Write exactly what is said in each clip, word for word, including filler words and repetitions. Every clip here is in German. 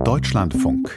Deutschlandfunk.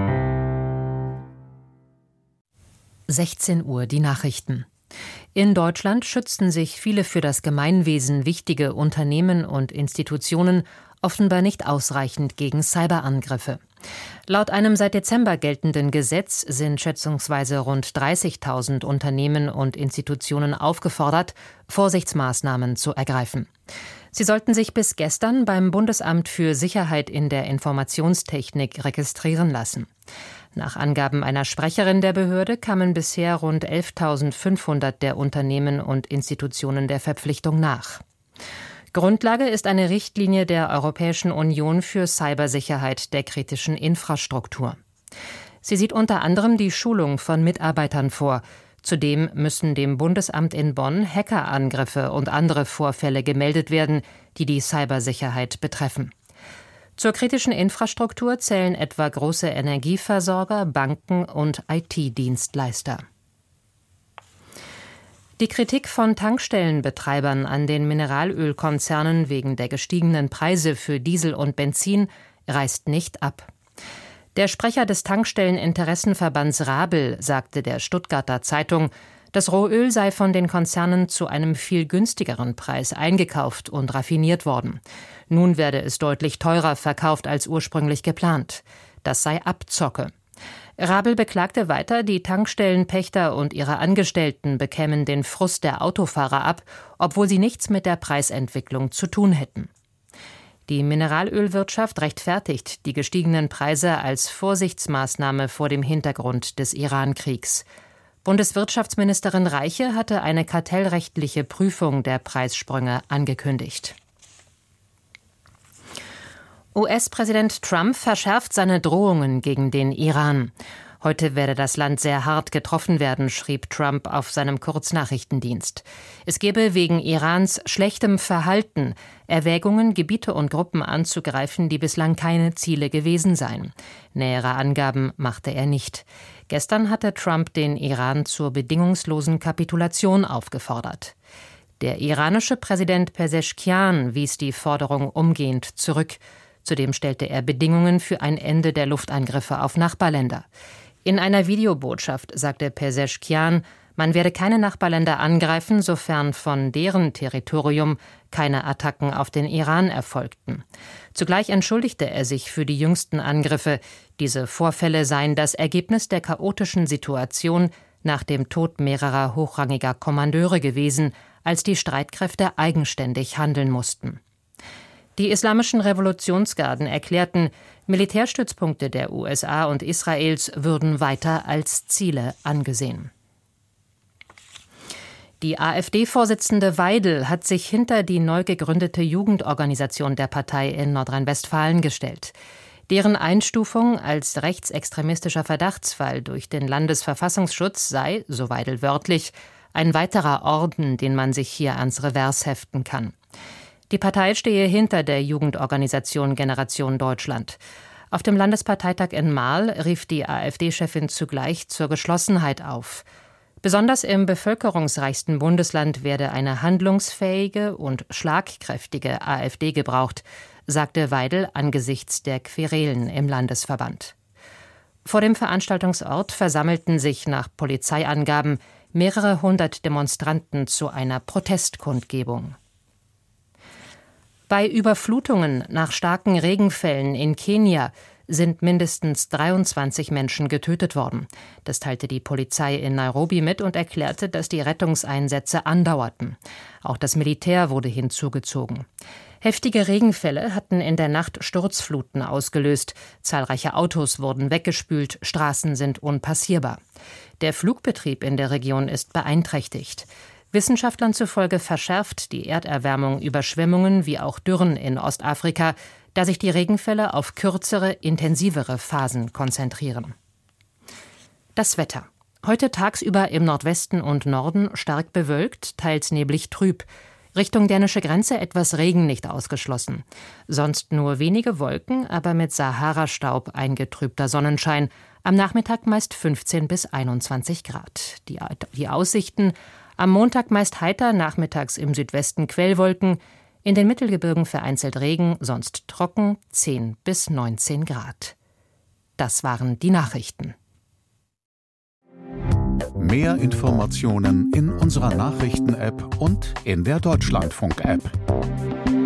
sechzehn Uhr, die Nachrichten. In Deutschland schützen sich viele für das Gemeinwesen wichtige Unternehmen und Institutionen offenbar nicht ausreichend gegen Cyberangriffe. Laut einem seit Dezember geltenden Gesetz sind schätzungsweise rund dreißigtausend Unternehmen und Institutionen aufgefordert, Vorsichtsmaßnahmen zu ergreifen. Sie sollten sich bis gestern beim Bundesamt für Sicherheit in der Informationstechnik registrieren lassen. Nach Angaben einer Sprecherin der Behörde kamen bisher rund elftausendfünfhundert der Unternehmen und Institutionen der Verpflichtung nach. Grundlage ist eine Richtlinie der Europäischen Union für Cybersicherheit der kritischen Infrastruktur. Sie sieht unter anderem die Schulung von Mitarbeitern vor. Zudem müssen dem Bundesamt in Bonn Hackerangriffe und andere Vorfälle gemeldet werden, die die Cybersicherheit betreffen. Zur kritischen Infrastruktur zählen etwa große Energieversorger, Banken und I T-Dienstleister. Die Kritik von Tankstellenbetreibern an den Mineralölkonzernen wegen der gestiegenen Preise für Diesel und Benzin reißt nicht ab. Der Sprecher des Tankstelleninteressenverbands Rabel sagte der Stuttgarter Zeitung, das Rohöl sei von den Konzernen zu einem viel günstigeren Preis eingekauft und raffiniert worden. Nun werde es deutlich teurer verkauft als ursprünglich geplant. Das sei Abzocke. Rabel beklagte weiter, die Tankstellenpächter und ihre Angestellten bekämen den Frust der Autofahrer ab, obwohl sie nichts mit der Preisentwicklung zu tun hätten. Die Mineralölwirtschaft rechtfertigt die gestiegenen Preise als Vorsichtsmaßnahme vor dem Hintergrund des Iran-Kriegs. Bundeswirtschaftsministerin Reiche hatte eine kartellrechtliche Prüfung der Preissprünge angekündigt. U S-Präsident Trump verschärft seine Drohungen gegen den Iran. Heute werde das Land sehr hart getroffen werden, schrieb Trump auf seinem Kurznachrichtendienst. Es gebe wegen Irans schlechtem Verhalten Erwägungen, Gebiete und Gruppen anzugreifen, die bislang keine Ziele gewesen seien. Nähere Angaben machte er nicht. Gestern hatte Trump den Iran zur bedingungslosen Kapitulation aufgefordert. Der iranische Präsident Pezeshkian wies die Forderung umgehend zurück. Zudem stellte er Bedingungen für ein Ende der Luftangriffe auf Nachbarländer. In einer Videobotschaft sagte Pezeshkian, man werde keine Nachbarländer angreifen, sofern von deren Territorium keine Attacken auf den Iran erfolgten. Zugleich entschuldigte er sich für die jüngsten Angriffe. Diese Vorfälle seien das Ergebnis der chaotischen Situation nach dem Tod mehrerer hochrangiger Kommandeure gewesen, als die Streitkräfte eigenständig handeln mussten. Die islamischen Revolutionsgarden erklärten, Militärstützpunkte der U S A und Israels würden weiter als Ziele angesehen. Die AfD-Vorsitzende Weidel hat sich hinter die neu gegründete Jugendorganisation der Partei in Nordrhein-Westfalen gestellt. Deren Einstufung als rechtsextremistischer Verdachtsfall durch den Landesverfassungsschutz sei, so Weidel wörtlich, ein weiterer Orden, den man sich hier ans Revers heften kann. Die Partei stehe hinter der Jugendorganisation Generation Deutschland. Auf dem Landesparteitag in Marl rief die AfD-Chefin zugleich zur Geschlossenheit auf. Besonders im bevölkerungsreichsten Bundesland werde eine handlungsfähige und schlagkräftige AfD gebraucht, sagte Weidel angesichts der Querelen im Landesverband. Vor dem Veranstaltungsort versammelten sich nach Polizeiangaben mehrere hundert Demonstranten zu einer Protestkundgebung. Bei Überflutungen nach starken Regenfällen in Kenia sind mindestens dreiundzwanzig Menschen getötet worden. Das teilte die Polizei in Nairobi mit und erklärte, dass die Rettungseinsätze andauerten. Auch das Militär wurde hinzugezogen. Heftige Regenfälle hatten in der Nacht Sturzfluten ausgelöst. Zahlreiche Autos wurden weggespült, Straßen sind unpassierbar. Der Flugbetrieb in der Region ist beeinträchtigt. Wissenschaftlern zufolge verschärft die Erderwärmung Überschwemmungen wie auch Dürren in Ostafrika, da sich die Regenfälle auf kürzere, intensivere Phasen konzentrieren. Das Wetter. Heute tagsüber im Nordwesten und Norden stark bewölkt, teils neblig trüb. Richtung dänische Grenze etwas Regen nicht ausgeschlossen. Sonst nur wenige Wolken, aber mit Sahara-Staub eingetrübter Sonnenschein. Am Nachmittag meist fünfzehn bis einundzwanzig Grad. Die, die Aussichten: am Montag meist heiter, nachmittags im Südwesten Quellwolken, in den Mittelgebirgen vereinzelt Regen, sonst trocken, zehn bis neunzehn Grad. Das waren die Nachrichten. Mehr Informationen in unserer Nachrichten-App und in der Deutschlandfunk-App.